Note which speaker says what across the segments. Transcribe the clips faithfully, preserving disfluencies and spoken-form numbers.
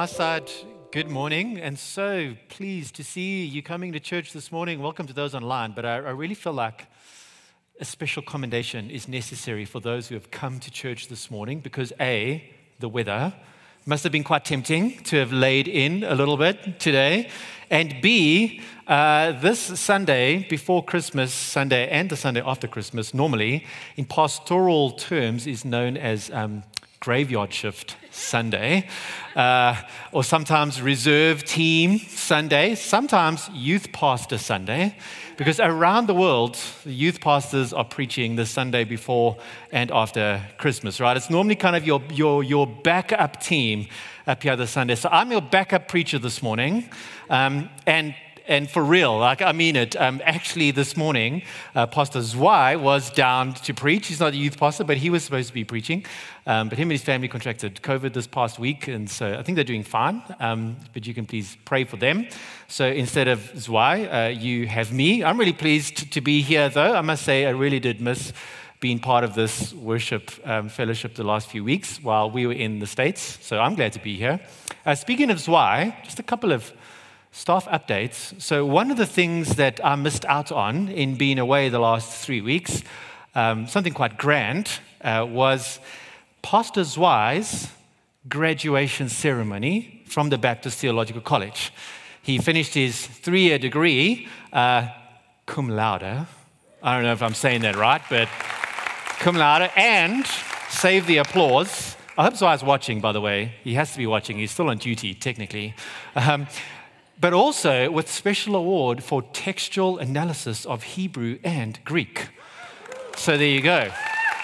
Speaker 1: my side, good morning, and so pleased to see you coming to church this morning. Welcome to those online, but I, I really feel like a special commendation is necessary for those who have come to church this morning because A, the weather must have been quite tempting to have laid in a little bit today, and B, uh, this Sunday before Christmas, Sunday and the Sunday after Christmas, normally in pastoral terms is known as um, Graveyard Shift Sunday, uh, or sometimes Reserve Team Sunday, sometimes Youth Pastor Sunday, because around the world, the youth pastors are preaching the Sunday before and after Christmas, right? It's normally kind of your, your, your backup team up here this Sunday. So I'm your backup preacher this morning, um, and And for real, like I mean it, um, actually this morning, uh, Pastor Zwei was down to preach. He's not a youth pastor, but he was supposed to be preaching. Um, but him and his family contracted COVID this past week, and so I think they're doing fine. Um, but you can please pray for them. So instead of Zwei, uh, you have me. I'm really pleased to be here, though. I must say I really did miss being part of this worship um, fellowship the last few weeks while we were in the States. So I'm glad to be here. Uh, speaking of Zwei, just a couple of staff updates. So one of the things that I missed out on in being away the last three weeks, um, something quite grand, uh, was Pastor Zwei's graduation ceremony from the Baptist Theological College. He finished his three-year degree, uh, cum laude. I don't know if I'm saying that right, but cum laude, and save the applause. I hope Zwei's watching, by the way. He has to be watching. He's still on duty, technically. Um, but also with special award for textual analysis of Hebrew and Greek. So there you go.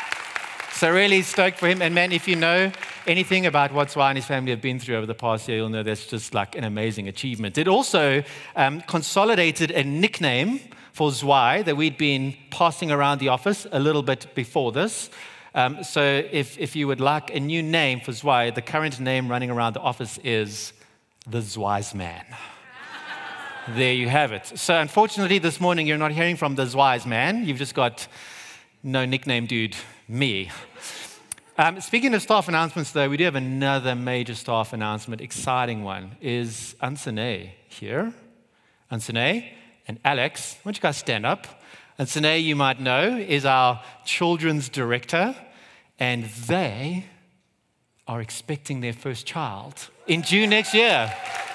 Speaker 1: So really stoked for him. And man, if you know anything about what Zwei and his family have been through over the past year, you'll know that's just like an amazing achievement. It also um, consolidated a nickname for Zwei that we'd been passing around the office a little bit before this. Um, so if, if you would like a new name for Zwei, the current name running around the office is the Zwei's Man. There you have it. So unfortunately, this morning, you're not hearing from the Zwei's Man. You've just got no nickname dude, me. Um, speaking of staff announcements, though, we do have another major staff announcement, exciting one, is Ansane here. Ansane and Alex, why don't you guys stand up? Ansane, you might know, is our children's director, and they are expecting their first child in June next year.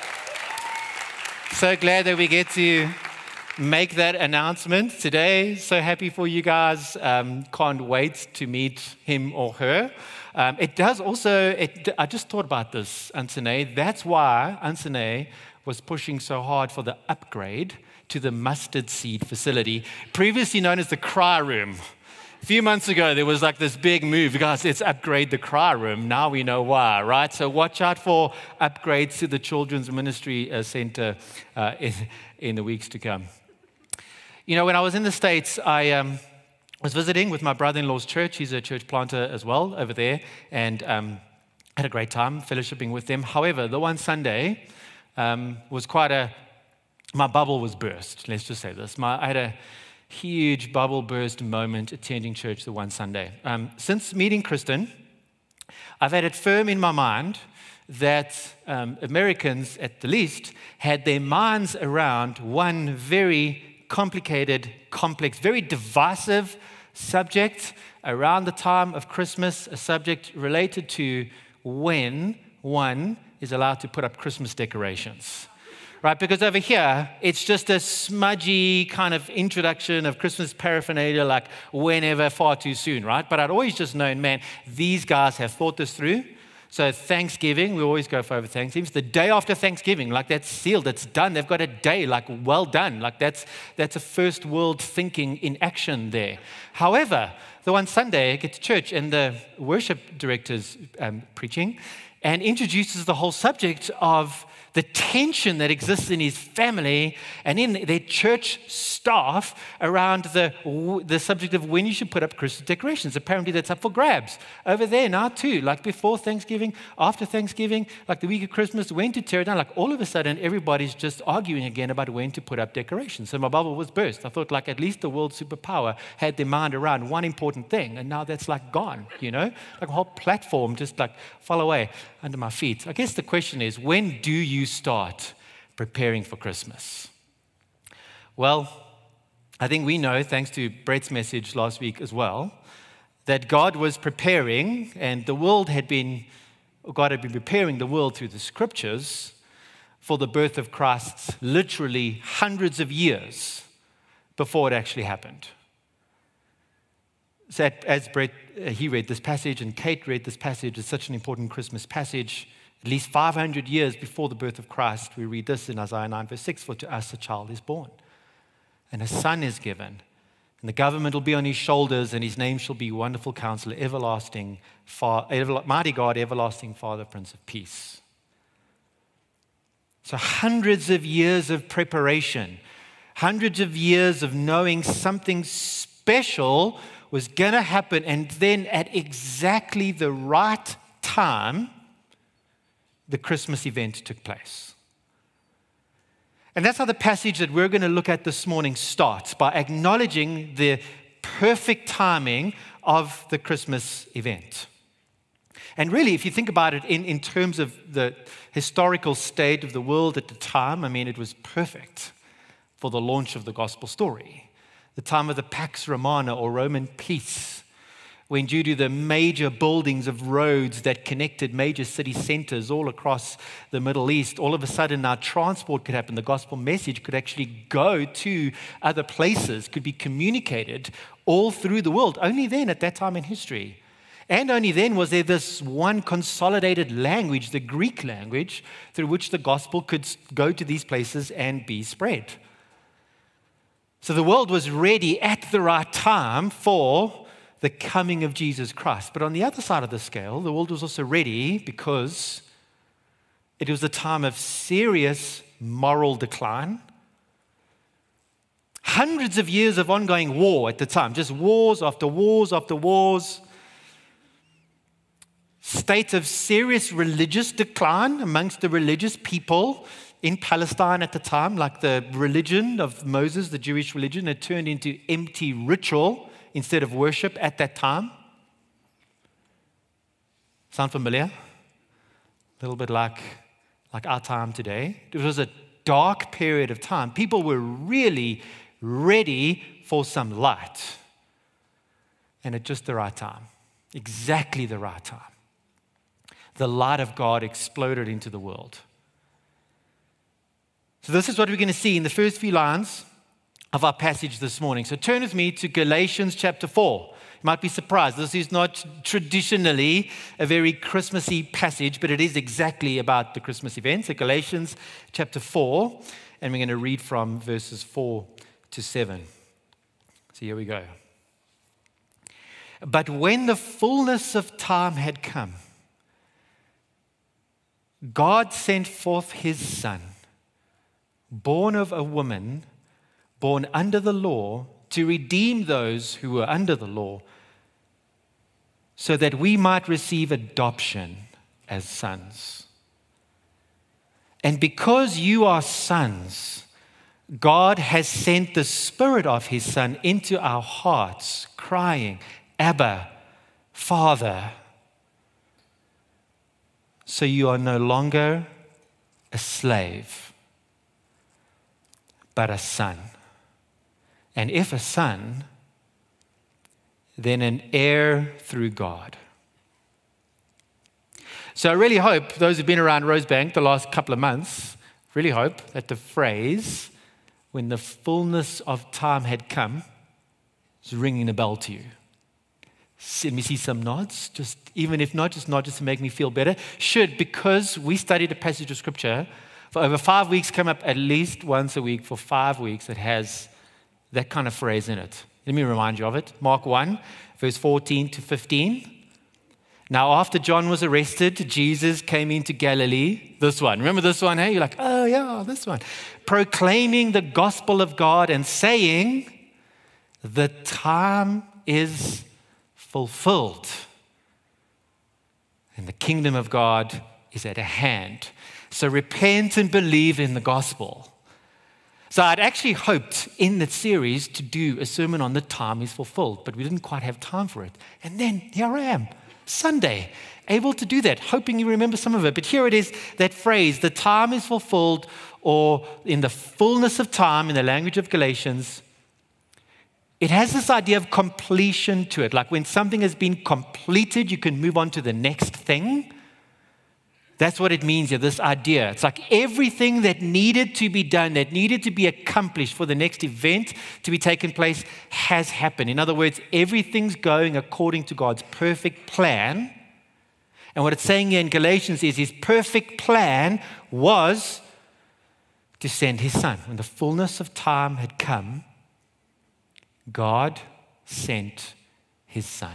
Speaker 1: So glad that we get to make that announcement today. So happy for you guys. Um, can't wait to meet him or her. Um, it does also, it, I just thought about this, Ansane. That's why Ansane was pushing so hard for the upgrade to the mustard seed facility, previously known as the cry room. A few months ago, there was like this big move. Guys, let's upgrade the cry room. Now we know why, right? So watch out for upgrades to the Children's Ministry uh, Center uh, in, in the weeks to come. You know, when I was in the States, I um, was visiting with my brother-in-law's church. He's a church planter as well over there, and um, had a great time fellowshipping with them. However, the one Sunday um, was quite a, my bubble was burst. Let's just say this. My, I had a huge bubble burst moment attending church the one Sunday. Um, since meeting Kristen, I've had it firm in my mind that um, Americans, at the least, had their minds around one very complicated, complex, very divisive subject around the time of Christmas, a subject related to when one is allowed to put up Christmas decorations. Right, because over here, it's just a smudgy kind of introduction of Christmas paraphernalia, like whenever, far too soon, right? But I'd always just known, man, these guys have thought this through. So Thanksgiving, we always go for over Thanksgiving. It's the day after Thanksgiving, like that's sealed, it's done. They've got a day, like well done. Like that's that's a first world thinking in action there. However, the one Sunday I get to church and the worship director's um, preaching and introduces the whole subject of the tension that exists in his family and in their church staff around the, the subject of when you should put up Christmas decorations. Apparently that's up for grabs. Over there now too, like before Thanksgiving, after Thanksgiving, like the week of Christmas, when to tear it down. Like all of a sudden, everybody's just arguing again about when to put up decorations. So my bubble was burst. I thought like at least the world superpower had their mind around one important thing, and now that's like gone, you know? Like a whole platform just like fell away under my feet. I guess the question is, when do you start preparing for Christmas? Well, I think we know, thanks to Brett's message last week as well, that God was preparing, and the world had been, God had been preparing the world through the scriptures for the birth of Christ literally hundreds of years before it actually happened. So as Brett, uh, he read this passage and Kate read this passage, it's such an important Christmas passage. At least five hundred years before the birth of Christ, we read this in Isaiah nine, verse six, "For to us a child is born, and a son is given, and the government will be on his shoulders, and his name shall be Wonderful Counselor, Everlasting, Far, Ever, Mighty God, Everlasting Father, Prince of Peace." So hundreds of years of preparation, hundreds of years of knowing something special was going to happen, and then at exactly the right time, the Christmas event took place. And that's how the passage that we're going to look at this morning starts, by acknowledging the perfect timing of the Christmas event. And really, if you think about it in, in terms of the historical state of the world at the time, I mean, it was perfect for the launch of the gospel story. The time of the Pax Romana, or Roman peace, when due to the major buildings of roads that connected major city centers all across the Middle East, all of a sudden now transport could happen. The gospel message could actually go to other places, could be communicated all through the world. Only then, at that time in history. And only then was there this one consolidated language, the Greek language, through which the gospel could go to these places and be spread. So the world was ready at the right time for the coming of Jesus Christ. But on the other side of the scale, the world was also ready because it was a time of serious moral decline. Hundreds of years of ongoing war at the time, just wars after wars after wars. State of serious religious decline amongst the religious people in Palestine at the time, like the religion of Moses, the Jewish religion, had turned into empty ritual instead of worship at that time. Sound familiar? A little bit like, like our time today. It was a dark period of time. People were really ready for some light. And at just the right time. Exactly the right time. The light of God exploded into the world. So this is what we're going to see in the first few lines of our passage this morning. So turn with me to Galatians chapter four. You might be surprised. This is not traditionally a very Christmassy passage, but it is exactly about the Christmas event. So Galatians chapter four, and we're going to read from verses four to seven. So here we go. But when the fullness of time had come, God sent forth his Son, born of a woman, born under the law, to redeem those who were under the law, so that we might receive adoption as sons. And because you are sons, God has sent the Spirit of his Son into our hearts, crying, Abba, Father. So you are no longer a slave, but a son. And if a son, then an heir through God. So I really hope, those who've been around Rosebank the last couple of months, really hope that the phrase, when the fullness of time had come, is ringing a bell to you. Let me see some nods, just even if not, just nod just to make me feel better. Should, because we studied a passage of scripture for over five weeks, come up at least once a week for five weeks that has that kind of phrase in it. Let me remind you of it. Mark one, verse fourteen to fifteen. Now, after John was arrested, Jesus came into Galilee. This one. Remember this one, hey? You're like, oh, yeah, this one. Proclaiming the gospel of God and saying, the time is fulfilled. And the kingdom of God is at hand. So repent and believe in the gospel. So I'd actually hoped in the series to do a sermon on the time is fulfilled, but we didn't quite have time for it. And then here I am, Sunday, able to do that, hoping you remember some of it. But here it is, that phrase, the time is fulfilled, or in the fullness of time, in the language of Galatians, it has this idea of completion to it. Like when something has been completed, you can move on to the next thing. That's what it means here, this idea. It's like everything that needed to be done, that needed to be accomplished for the next event to be taken place has happened. In other words, everything's going according to God's perfect plan. And what it's saying here in Galatians is his perfect plan was to send his son. When the fullness of time had come, God sent his son.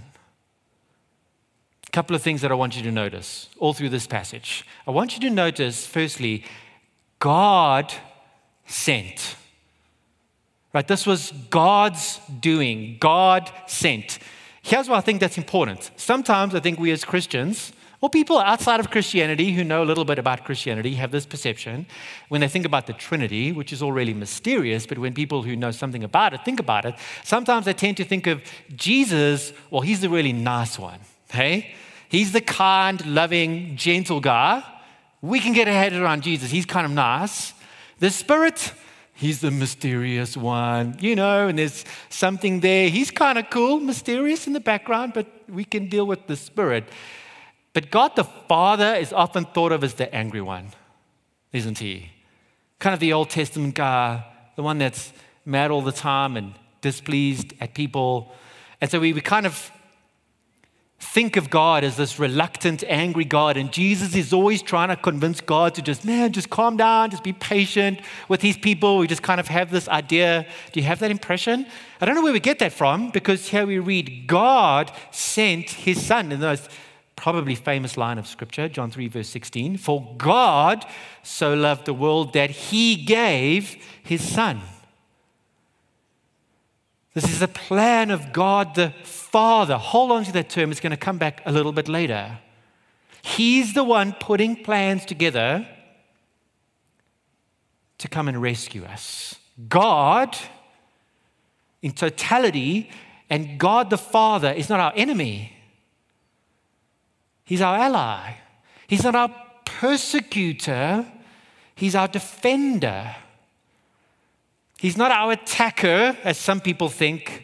Speaker 1: A couple of things that I want you to notice all through this passage. I want you to notice, firstly, God sent. Right? This was God's doing. God sent. Here's why I think that's important. Sometimes I think we as Christians, or people outside of Christianity who know a little bit about Christianity, have this perception when they think about the Trinity, which is all really mysterious, but when people who know something about it think about it, sometimes they tend to think of Jesus, well, he's the really nice one. Hey, he's the kind, loving, gentle guy. We can get our head around Jesus. He's kind of nice. The Spirit, he's the mysterious one, you know, and there's something there. He's kind of cool, mysterious in the background, but we can deal with the Spirit. But God the Father is often thought of as the angry one, isn't he? Kind of the Old Testament guy, the one that's mad all the time and displeased at people. And so we, we kind of think of God as this reluctant, angry God, and Jesus is always trying to convince God to just, man, just calm down, just be patient with his people. We just kind of have this idea. Do you have that impression? I don't know where we get that from, because here we read, God sent his son, in the most probably famous line of scripture, John three, verse sixteen, for God so loved the world that he gave his son. This is the plan of God the Father. Hold on to that term. It's going to come back a little bit later. He's the one putting plans together to come and rescue us. God, in totality, and God the Father is not our enemy. He's our ally. He's not our persecutor. He's our defender. He's not our attacker, as some people think.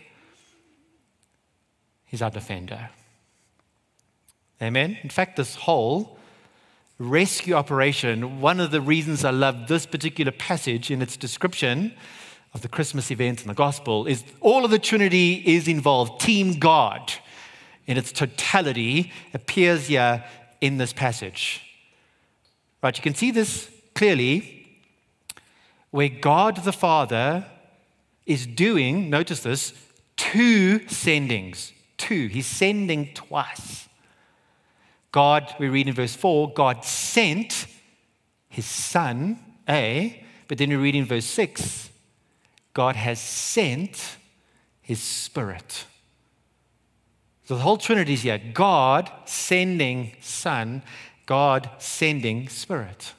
Speaker 1: He's our defender. Amen? In fact, this whole rescue operation, one of the reasons I love this particular passage in its description of the Christmas event and the gospel is all of the Trinity is involved. Team God in its totality appears here in this passage. Right, you can see this clearly where God the Father is doing, notice this, two sendings. Two. He's sending twice. God, we read in verse four, God sent his son, A, but then we read in verse six, God has sent his Spirit. So the whole Trinity is here. God sending Son, God sending Spirit.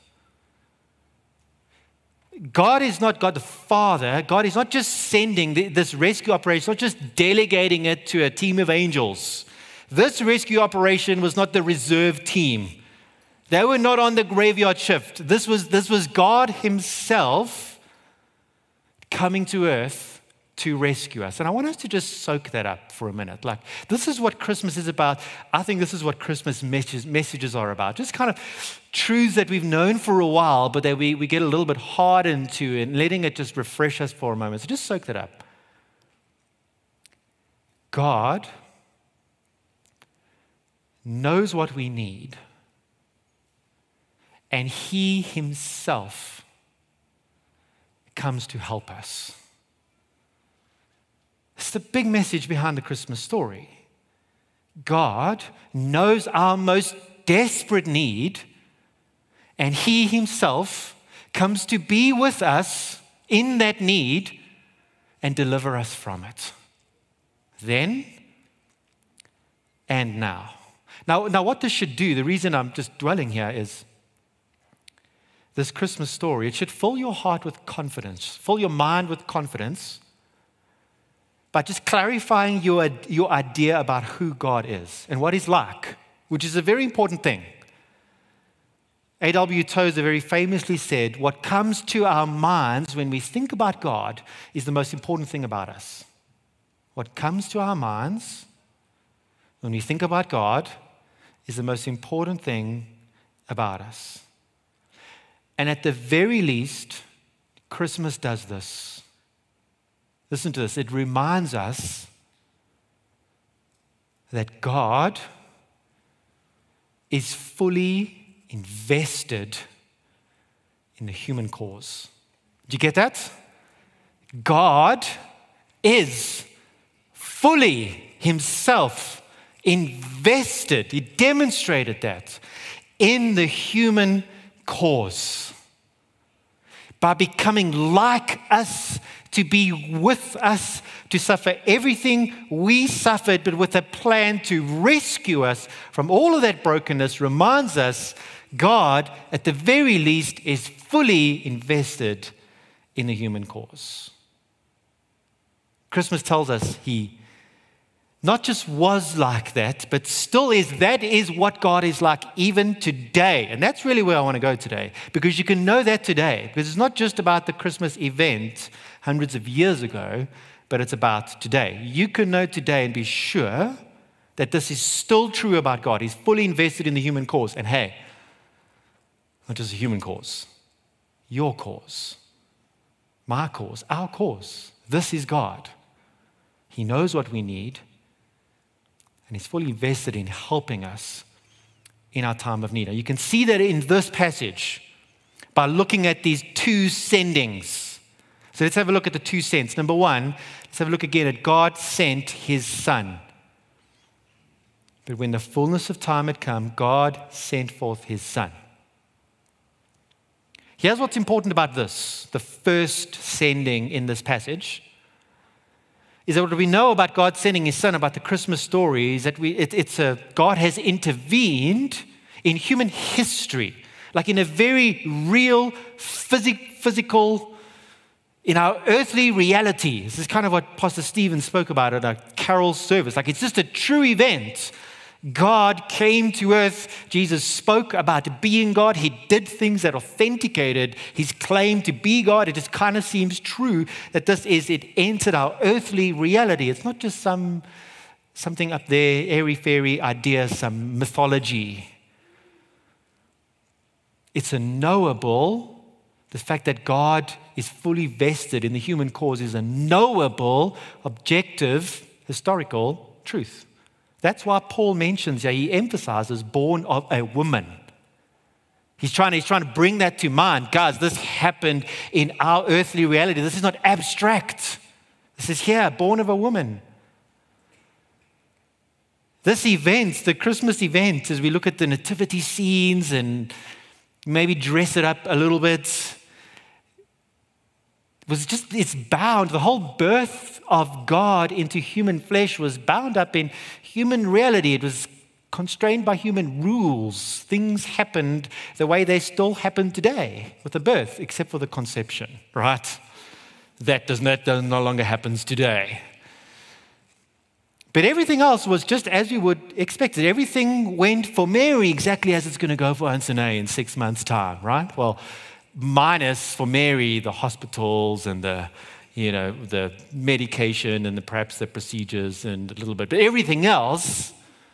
Speaker 1: God is not God the Father. God is not just sending this rescue operation, not just delegating it to a team of angels. This rescue operation was not the reserve team. They were not on the graveyard shift. This was, this was God himself coming to earth to rescue us. And I want us to just soak that up for a minute. Like, this is what Christmas is about. I think this is what Christmas messages, messages are about. Just kind of truths that we've known for a while, but that we, we get a little bit hardened to, and letting it just refresh us for a moment. So just soak that up. God knows what we need, and he himself comes to help us. It's the big message behind the Christmas story. God knows our most desperate need, and he himself comes to be with us in that need and deliver us from it. Then and now. Now, now what this should do, the reason I'm just dwelling here is this Christmas story, it should fill your heart with confidence, fill your mind with confidence by just clarifying your, your idea about who God is and what he's like, which is a very important thing. A W Tozer very famously said, what comes to our minds when we think about God is the most important thing about us. What comes to our minds when we think about God is the most important thing about us. And at the very least, Christmas does this. Listen to this. It reminds us that God is fully invested in the human cause. Did you get that? God is fully himself invested. He demonstrated that in the human cause by becoming like us, to be with us, to suffer everything we suffered, but with a plan to rescue us from all of that brokenness. Reminds us God, at the very least, is fully invested in the human cause. Christmas tells us he not just was like that, but still is. That is what God is like even today. And that's really where I want to go today, because you can know that today, because it's not just about the Christmas event hundreds of years ago, but it's about today. You can know today and be sure that this is still true about God. He's fully invested in the human cause. And hey, not just a human cause, your cause, my cause, our cause. This is God. He knows what we need, and he's fully invested in helping us in our time of need. Now, you can see that in this passage by looking at these two sendings. So let's have a look at the two sends. Number one, let's have a look again at God sent his son. But when the fullness of time had come, God sent forth his son. Here's what's important about this, the first sending in this passage, is that what we know about God sending his son, about the Christmas story, is that we, it, it's a, God has intervened in human history, like in a very real, phys- physical, in our earthly reality. This is kind of what Pastor Stephen spoke about at a carol service. Like it's just a true event. God came to earth. Jesus spoke about being God. He did things that authenticated his claim to be God. It just kind of seems true that this is, it entered our earthly reality. It's not just some something up there, airy-fairy idea, some mythology. It's a knowable, the fact that God is fully vested in the human cause is a knowable, objective, historical truth. That's why Paul mentions, yeah, he emphasizes born of a woman. He's trying, to, he's trying to bring that to mind. Guys, this happened in our earthly reality. This is not abstract. This is here, born of a woman. This event, the Christmas event, as we look at the nativity scenes and maybe dress it up a little bit, was just, it's bound, the whole birth of God into human flesh was bound up in human reality. It was constrained by human rules. Things happened the way they still happen today with the birth, except for the conception, right? That does not, that no longer happens today. But everything else was just as we would expect it. Everything went for Mary exactly as it's going to go for Anthony in six months' time, right? Well, minus for Mary, the hospitals and the, you know, the medication and the, perhaps the procedures and a little bit. But everything else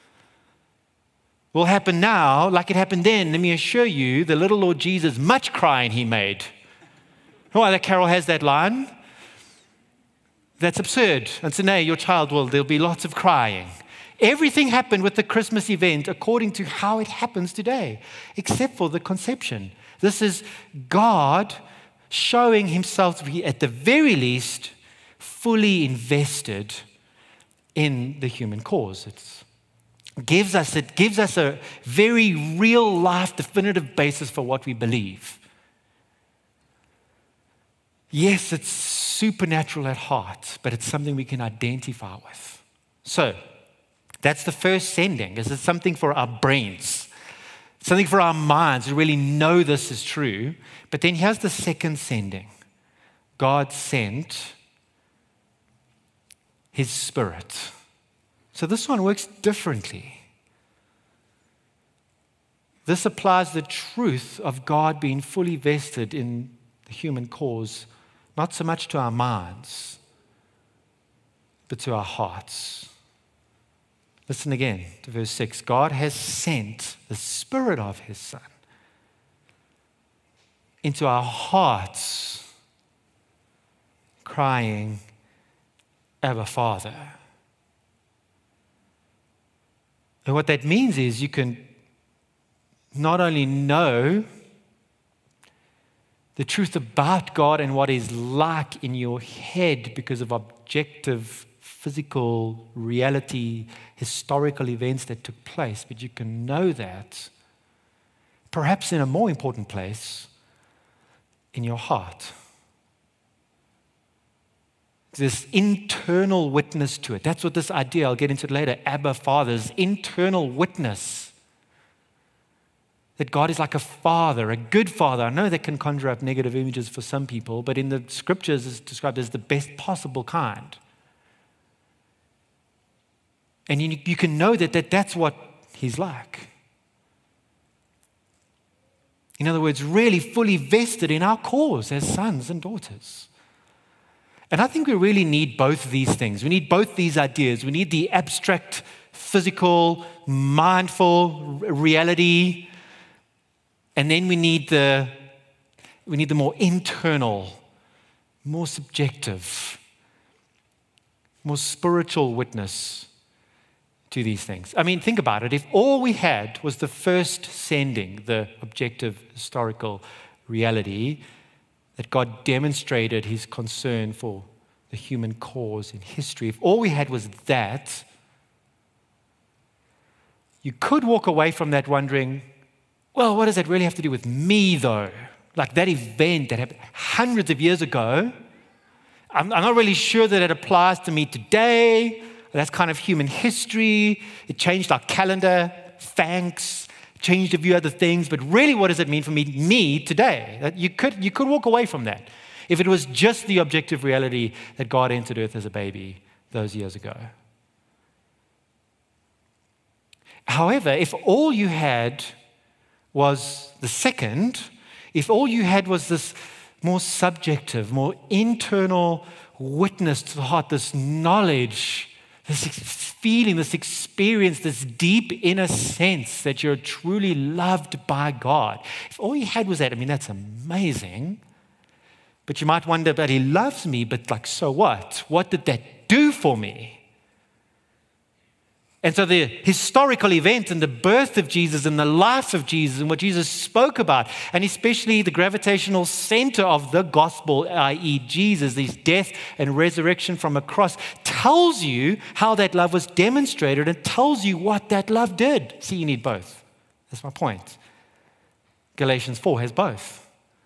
Speaker 1: will happen now like it happened then. Let me assure you, the little Lord Jesus, much crying he made. Oh, that carol has that line. That's absurd. And so, nay, your child will, there'll be lots of crying. Everything happened with the Christmas event according to how it happens today, except for the conception. This is God showing himself to be, at the very least, fully invested in the human cause. It's gives us, it gives us a very real life definitive basis for what we believe. Yes, it's supernatural at heart, but it's something we can identify with. So, that's the first sending. Is it something for our brains? Something for our minds to really know this is true. But then here's the second sending. God sent His Spirit. So this one works differently. This applies the truth of God being fully vested in the human cause, not so much to our minds, but to our hearts. Listen again to verse six. God has sent the Spirit of His Son into our hearts, crying, Abba, Father. And what that means is you can not only know the truth about God and what He's like in your head because of objective physical reality, historical events that took place, but you can know that, perhaps in a more important place, in your heart. This internal witness to it. That's what this idea, I'll get into it later, Abba, Father, is internal witness. That God is like a father, a good father. I know that can conjure up negative images for some people, but in the scriptures it's described as the best possible kind. And you, you can know that, that that's what He's like. In other words, really fully vested in our cause as sons and daughters. And I think we really need both of these things. We need both these ideas. We need the abstract, physical, mindful reality. And then we need the, we need the more internal, more subjective, more spiritual witness to these things. I mean, think about it. If all we had was the first sending, the objective historical reality, that God demonstrated His concern for the human cause in history, if all we had was that, you could walk away from that wondering, well, what does that really have to do with me, though? Like that event that happened hundreds of years ago, I'm, I'm not really sure that it applies to me today. That's kind of human history. It changed our calendar, thanks, changed a few other things. But really, what does it mean for me, me today? That you could, you could walk away from that if it was just the objective reality that God entered earth as a baby those years ago. However, if all you had was the second, if all you had was this more subjective, more internal witness to the heart, this knowledge, this feeling, this experience, this deep inner sense that you're truly loved by God. If all you had was that, I mean, that's amazing. But you might wonder, but He loves me, but like, so what? What did that do for me? And so the historical event and the birth of Jesus and the life of Jesus and what Jesus spoke about, and especially the gravitational center of the gospel, that is Jesus, His death and resurrection from a cross, tells you how that love was demonstrated and tells you what that love did. See, you need both. That's my point. Galatians four has both.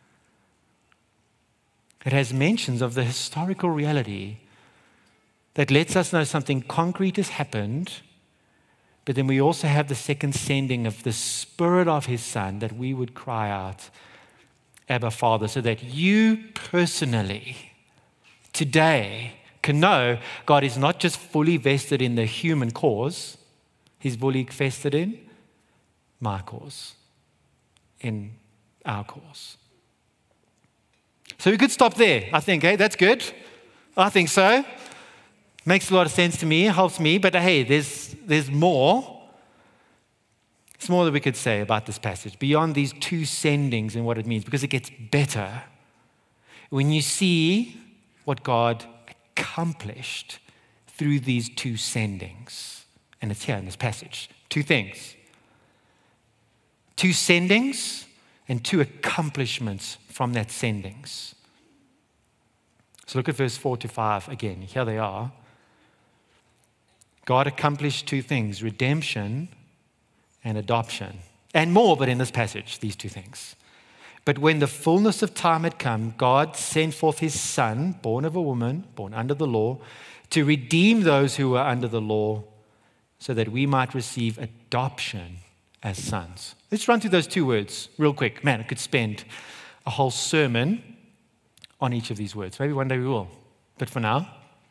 Speaker 1: It has mentions of the historical reality that lets us know something concrete has happened. But then we also have the second sending of the Spirit of His Son, that we would cry out, Abba, Father, so that you personally, today, can know God is not just fully vested in the human cause, He's fully vested in my cause, in our cause. So we could stop there, I think. Hey, that's good. I think so. Makes a lot of sense to me, helps me, but hey, there's, there's more. There's more that we could say about this passage, beyond these two sendings and what it means, because it gets better when you see what God accomplished through these two sendings. And it's here in this passage. Two things. Two sendings and two accomplishments from that sendings. So look at verse four to five again. Here they are. God accomplished two things, redemption and adoption. And more, but in this passage, these two things. But when the fullness of time had come, God sent forth his Son, born of a woman, born under the law, to redeem those who were under the law, so that we might receive adoption as sons. Let's run through those two words real quick. Man, I could spend a whole sermon on each of these words. Maybe one day we will. But for now,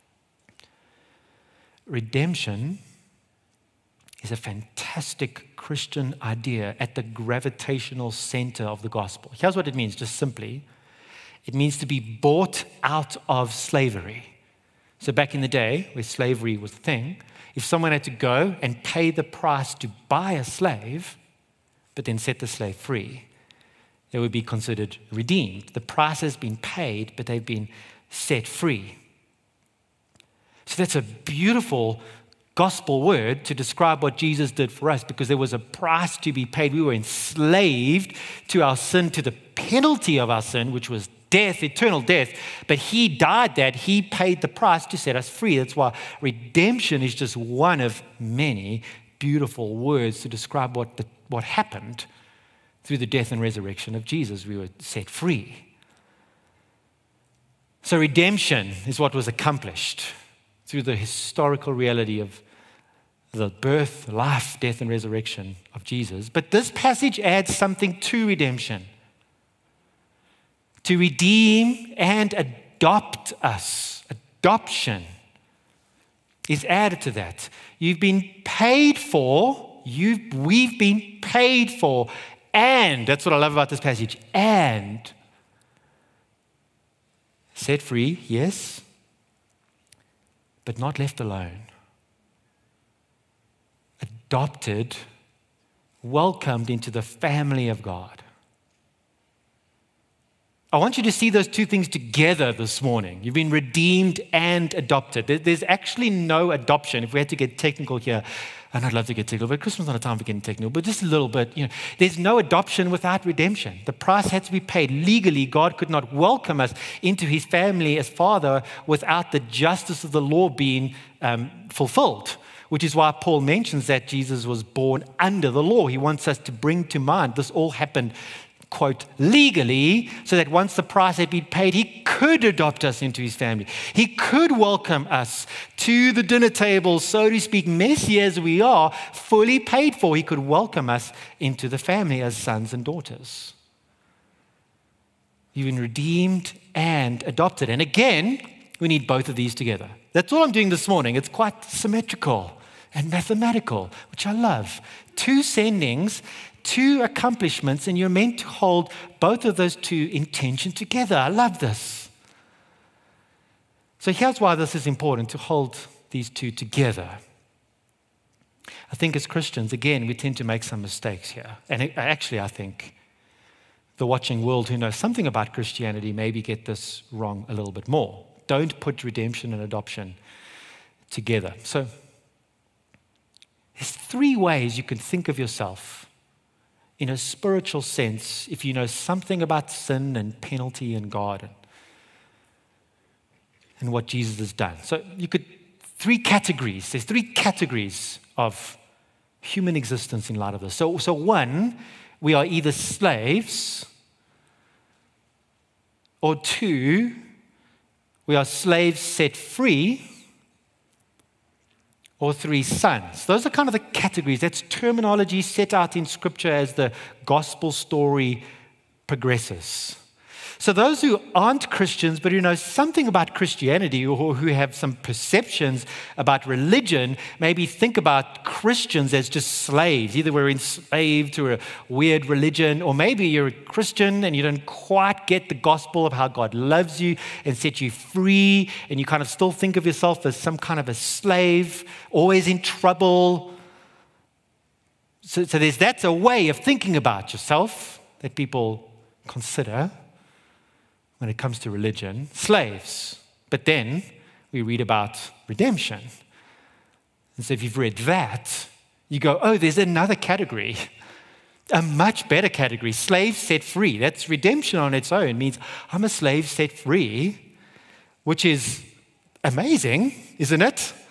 Speaker 1: redemption is a fantastic Christian idea at the gravitational center of the gospel. Here's what it means, just simply. It means to be bought out of slavery. So back in the day, where slavery was a thing, if someone had to go and pay the price to buy a slave, but then set the slave free, they would be considered redeemed. The price has been paid, but they've been set free. So that's a beautiful gospel word to describe what Jesus did for us, because there was a price to be paid. We were enslaved to our sin, to the penalty of our sin, which was death, eternal death. But he died that. He paid the price to set us free. That's why redemption is just one of many beautiful words to describe what, the, what happened through the death and resurrection of Jesus. We were set free. So redemption is what was accomplished through the historical reality of the birth, life, death, and resurrection of Jesus. But this passage adds something to redemption. To redeem and adopt us. Adoption is added to that. You've been paid for, you've, we've been paid for, and, that's what I love about this passage, and set free, yes, but not left alone. Adopted, welcomed into the family of God. I want you to see those two things together this morning. You've been redeemed and adopted. There's actually no adoption. If we had to get technical here, and I'd love to get technical, but Christmas is not a time for getting technical, but just a little bit. You know, there's no adoption without redemption. The price had to be paid. Legally, God could not welcome us into his family as Father without the justice of the law being um, fulfilled, which is why Paul mentions that Jesus was born under the law. He wants us to bring to mind this all happened, quote, legally, so that once the price had been paid, he could adopt us into his family. He could welcome us to the dinner table, so to speak, messy as we are, fully paid for. He could welcome us into the family as sons and daughters. You've been redeemed and adopted. And again, we need both of these together. That's all I'm doing this morning. It's quite symmetrical and mathematical, which I love. Two sendings, two accomplishments, and you're meant to hold both of those two intentions together. I love this. So here's why this is important, to hold these two together. I think as Christians, again, we tend to make some mistakes here. And actually, I think the watching world who knows something about Christianity maybe get this wrong a little bit more. Don't put redemption and adoption together. So there's three ways you can think of yourself in a spiritual sense, if you know something about sin and penalty and God and, and what Jesus has done. So you could, three categories, there's three categories of human existence in light of this. So, so one, we are either slaves, or two, we are slaves set free, or three sons. Those are kind of the categories. That's terminology set out in Scripture as the gospel story progresses. So those who aren't Christians, but who know something about Christianity or who have some perceptions about religion, maybe think about Christians as just slaves. Either we're enslaved to a weird religion, or maybe you're a Christian and you don't quite get the gospel of how God loves you and set you free, and you kind of still think of yourself as some kind of a slave, always in trouble. So, so there's that's a way of thinking about yourself that people consider when it comes to religion, slaves. But then we read about redemption. And so if you've read that, you go, oh, there's another category, a much better category, slaves set free. That's redemption on its own. It means I'm a slave set free, which is amazing, isn't it?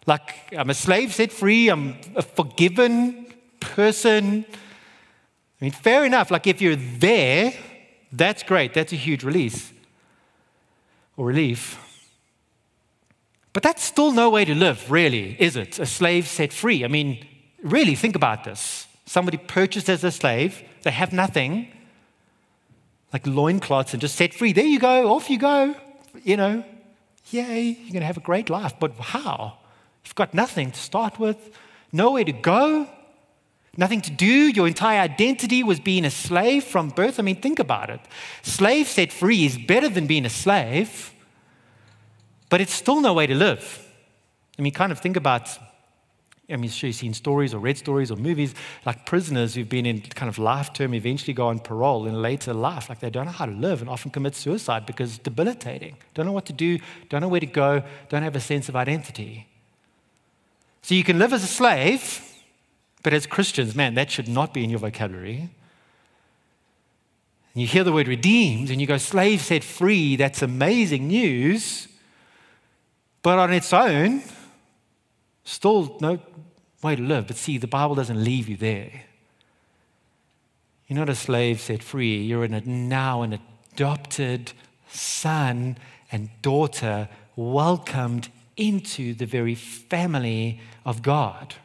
Speaker 1: Like, I'm a slave set free, I'm a forgiven person. I mean, fair enough. Like, if you're there, that's great. That's a huge release or relief. But that's still no way to live, really, is it? A slave set free. I mean, really, think about this. Somebody purchased as a slave, they have nothing, like loincloths, and just set free. There you go, off you go. You know, yay, you're going to have a great life. But how? You've got nothing to start with, nowhere to go, nothing to do. Your entire identity was being a slave from birth. I mean, think about it. Slave set free is better than being a slave, but it's still no way to live. I mean, kind of think about, I mean, sure you've seen stories or read stories or movies, like prisoners who've been in kind of life term eventually go on parole in later life. Like they don't know how to live and often commit suicide because it's debilitating. Don't know what to do, don't know where to go, don't have a sense of identity. So you can live as a slave, but as Christians, man, that should not be in your vocabulary. And you hear the word redeemed and you go, slave set free, that's amazing news. But on its own, still no way to live. But see, the Bible doesn't leave you there. You're not a slave set free. You're an, now an adopted son and daughter welcomed into the very family of God.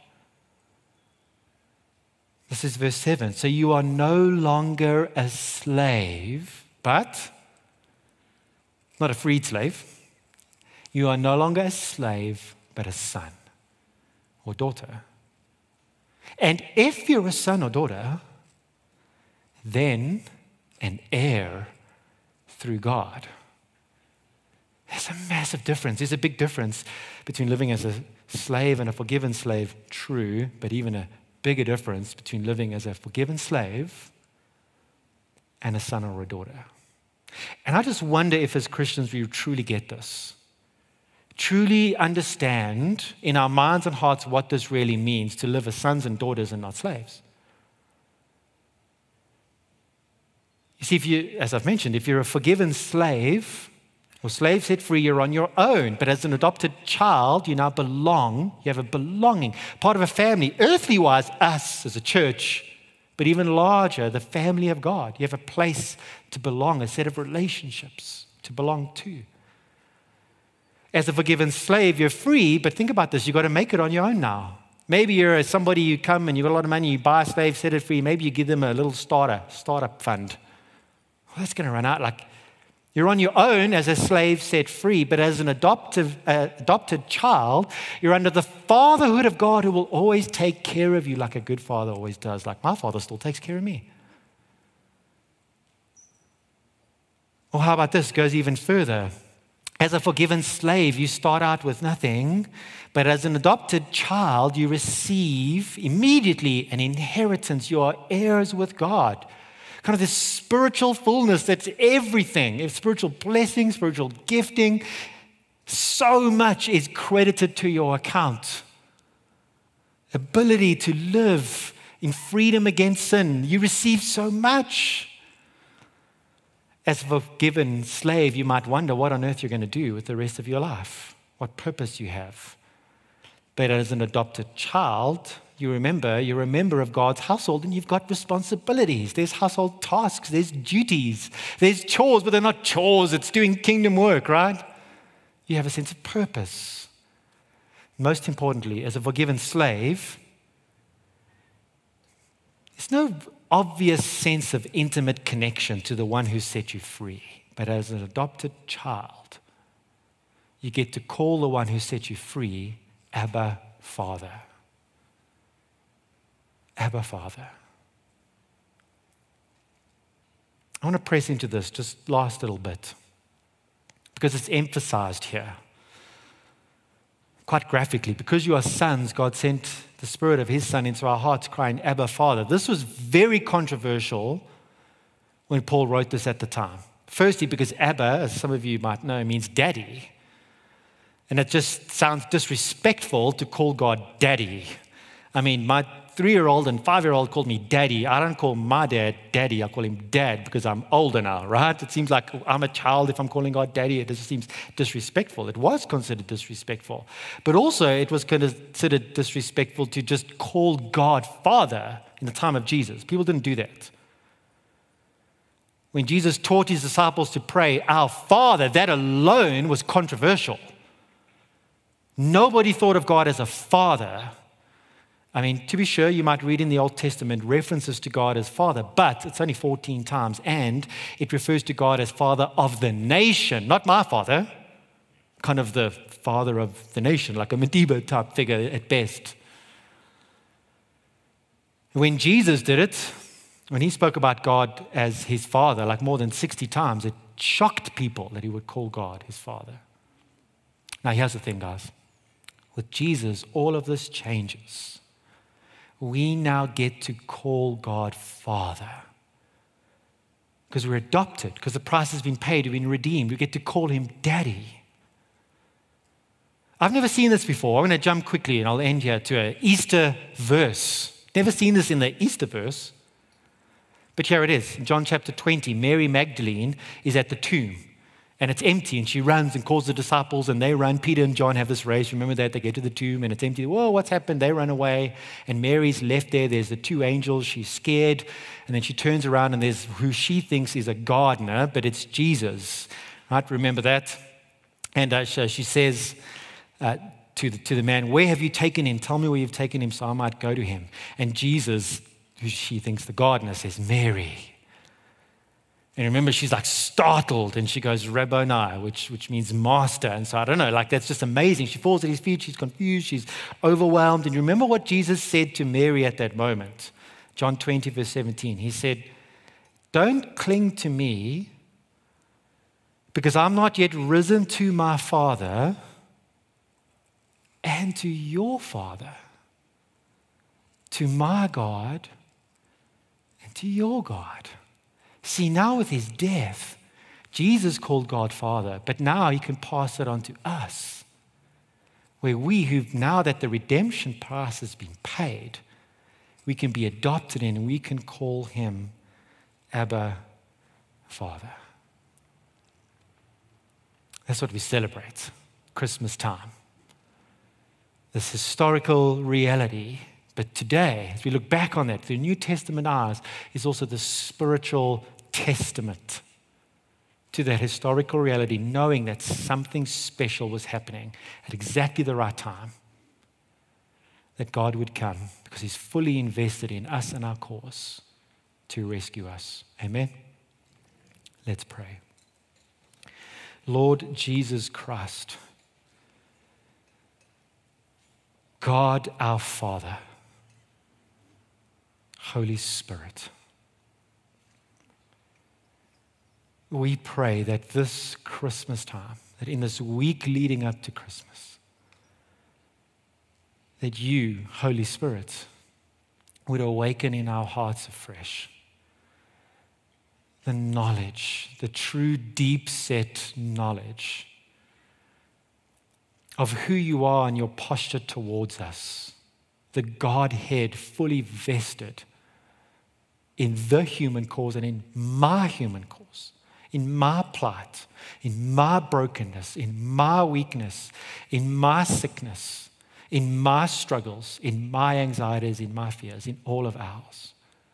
Speaker 1: This is verse seven. So you are no longer a slave, but not a freed slave. You are no longer a slave, but a son or daughter. And if you're a son or daughter, then an heir through God. There's a massive difference. There's a big difference between living as a slave and a forgiven slave, true, but even a bigger difference between living as a forgiven slave and a son or a daughter. And I just wonder if as Christians we truly get this. Truly understand in our minds and hearts what this really means to live as sons and daughters and not slaves. You see, if you, as I've mentioned, if you're a forgiven slave or slave set free, you're on your own. But as an adopted child, you now belong. You have a belonging, part of a family. Earthly wise, us as a church, but even larger, the family of God. You have a place to belong, a set of relationships to belong to. As a forgiven slave, you're free, but think about this, you've got to make it on your own now. Maybe you're somebody, you come and you've got a lot of money, you buy a slave, set it free, maybe you give them a little starter, startup fund. Well, that's going to run out. Like, you're on your own as a slave set free, but as an adoptive, uh, adopted child, you're under the fatherhood of God who will always take care of you like a good father always does. Like my father still takes care of me. Or how about this? Goes even further. As a forgiven slave, you start out with nothing, but as an adopted child, you receive immediately an inheritance. You are heirs with God. Kind of this spiritual fullness that's everything. It's spiritual blessing, spiritual gifting. So much is credited to your account. Ability to live in freedom against sin. You receive so much. As a forgiven slave, you might wonder what on earth you're going to do with the rest of your life, what purpose you have. But as an adopted child, you remember, you're a member of God's household and you've got responsibilities. There's household tasks, there's duties, there's chores, but they're not chores, it's doing kingdom work, right? You have a sense of purpose. Most importantly, as a forgiven slave, there's no obvious sense of intimate connection to the one who set you free. But as an adopted child, you get to call the one who set you free, Abba, Father. Abba, Father. I want to press into this just last little bit because it's emphasized here quite graphically. Because you are sons, God sent the Spirit of His Son into our hearts, crying, Abba, Father. This was very controversial when Paul wrote this at the time. Firstly, because Abba, as some of you might know, means daddy. And it just sounds disrespectful to call God daddy. I mean, my three-year-old and five-year-old called me daddy. I don't call my dad daddy. I call him dad because I'm older now, right? It seems like I'm a child if I'm calling God daddy. It just seems disrespectful. It was considered disrespectful. But also it was considered disrespectful to just call God Father in the time of Jesus. People didn't do that. When Jesus taught his disciples to pray, our Father, that alone was controversial. Nobody thought of God as a father. I mean, to be sure, you might read in the Old Testament references to God as Father, but it's only fourteen times, and it refers to God as Father of the nation, not my father, kind of the father of the nation, like a Madiba type figure at best. When Jesus did it, when he spoke about God as his Father, like more than sixty times, it shocked people that he would call God his Father. Now, here's the thing, guys. With Jesus, all of this changes. We now get to call God Father because we're adopted, because the price has been paid, we've been redeemed. We get to call him Daddy. I've never seen this before. I'm going to jump quickly and I'll end here to an Easter verse. Never seen this in the Easter verse, but here it is. In John chapter twenty, Mary Magdalene is at the tomb. And it's empty, and she runs and calls the disciples, and they run. Peter and John have this race. Remember that? They get to the tomb, and it's empty. Whoa, what's happened? They run away, and Mary's left there. There's the two angels. She's scared, and then she turns around, and there's who she thinks is a gardener, but it's Jesus. Right? Remember that? And uh, she says uh, to, the, to the man, where have you taken him? Tell me where you've taken him so I might go to him. And Jesus, who she thinks the gardener, says, Mary. And remember, she's like startled, and she goes, Rabboni, which, which means master. And so I don't know, like that's just amazing. She falls at his feet, she's confused, she's overwhelmed. And you remember what Jesus said to Mary at that moment? John twenty, verse seventeen. He said, don't cling to me because I'm not yet risen to my Father and to your Father, to my God and to your God. See, now with his death, Jesus called God Father, but now he can pass it on to us, where we who've, now that the redemption price has been paid, we can be adopted in and we can call him Abba, Father. That's what we celebrate, Christmas time. This historical reality. But today, as we look back on that, through New Testament eyes, is also the spiritual testament to that historical reality, knowing that something special was happening at exactly the right time, that God would come because he's fully invested in us and our cause to rescue us. Amen? Let's pray. Lord Jesus Christ, God our Father, Holy Spirit, we pray that this Christmas time, that in this week leading up to Christmas, that you, Holy Spirit, would awaken in our hearts afresh the knowledge, the true deep-set knowledge of who you are and your posture towards us, the Godhead fully vested in the human cause and in my human cause, in my plight, in my brokenness, in my weakness, in my sickness, in my struggles, in my anxieties, in my fears, in all of ours.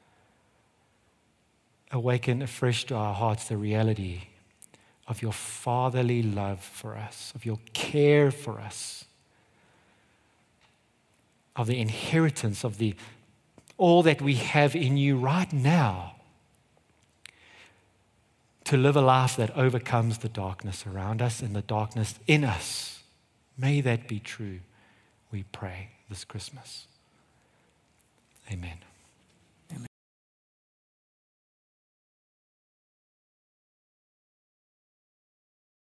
Speaker 1: Awaken afresh to our hearts the reality of your fatherly love for us, of your care for us, of the inheritance of the all that we have in you right now to live a life that overcomes the darkness around us and the darkness in us. May that be true, we pray, this Christmas. Amen.